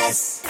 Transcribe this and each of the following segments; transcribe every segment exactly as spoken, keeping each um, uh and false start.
S.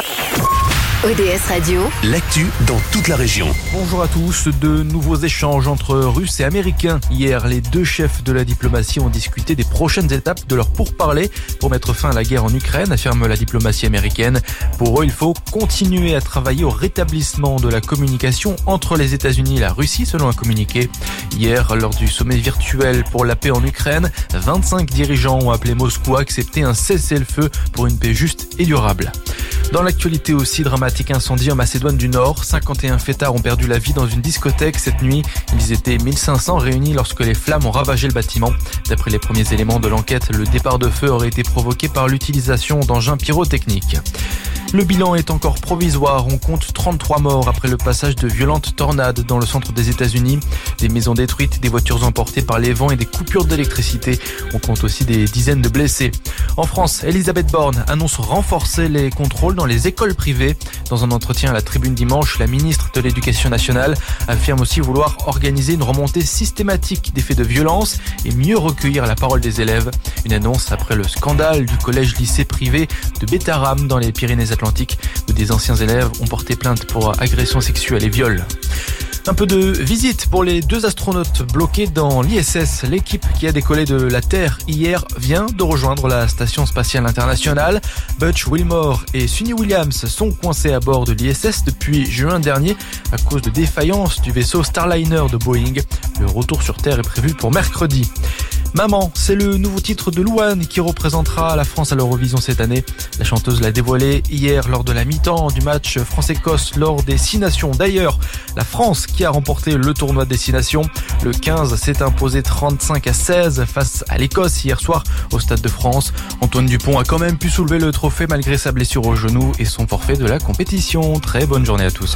O D S Radio, l'actu dans toute la région. Bonjour à tous. De nouveaux échanges entre Russes et Américains. Hier, les deux chefs de la diplomatie ont discuté des prochaines étapes de leur pourparlers pour mettre fin à la guerre en Ukraine, affirme la diplomatie américaine. Pour eux, il faut continuer à travailler au rétablissement de la communication entre les États-Unis et la Russie, selon un communiqué. Hier, lors du sommet virtuel pour la paix en Ukraine, vingt-cinq dirigeants ont appelé Moscou à accepter un cessez-le-feu pour une paix juste et durable. Dans l'actualité aussi, dramatique incendie en Macédoine du Nord. cinquante et un fêtards ont perdu la vie dans une discothèque cette nuit. Ils étaient mille cinq cents réunis lorsque les flammes ont ravagé le bâtiment. D'après les premiers éléments de l'enquête, le départ de feu aurait été provoqué par l'utilisation d'engins pyrotechniques. Le bilan est encore provisoire. On compte trente-trois morts après le passage de violentes tornades dans le centre des États-Unis. Des maisons détruites, des voitures emportées par les vents et des coupures d'électricité. On compte aussi des dizaines de blessés. En France, Elisabeth Borne annonce renforcer les contrôles dans les écoles privées. Dans un entretien à la Tribune dimanche, la ministre de l'Éducation nationale affirme aussi vouloir organiser une remontée systématique des faits de violence et mieux recueillir la parole des élèves. Une annonce après le scandale du collège-lycée privé de Bétaram dans les Pyrénées-Atlantiques, où des anciens élèves ont porté plainte pour agression sexuelle et viol. Un peu de visite pour les deux astronautes bloqués dans l'I S S. L'équipe qui a décollé de la Terre hier vient de rejoindre la Station spatiale internationale. Butch Wilmore et Suni Williams sont coincés à bord de l'I S S depuis juin dernier à cause de défaillance du vaisseau Starliner de Boeing. Le retour sur Terre est prévu pour mercredi. Maman, c'est le nouveau titre de Louane qui représentera la France à l'Eurovision cette année. La chanteuse l'a dévoilé hier lors de la mi-temps du match France-Écosse lors des Six Nations. D'ailleurs, la France qui a remporté le tournoi des Six Nations. Le quinze s'est imposé trente-cinq à seize face à l'Écosse hier soir au Stade de France. Antoine Dupont a quand même pu soulever le trophée malgré sa blessure au genou et son forfait de la compétition. Très bonne journée à tous.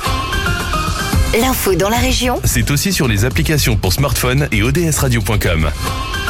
l'info dans la région, C'est aussi sur les applications pour smartphone et O D S radio point com.